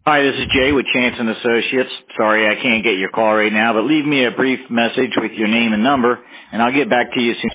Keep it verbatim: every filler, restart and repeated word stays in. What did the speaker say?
Hi, this is Jay with Chance and Associates. Sorry I can't get your call right now, but leave me a brief message with your name and number, and I'll get back to you soon.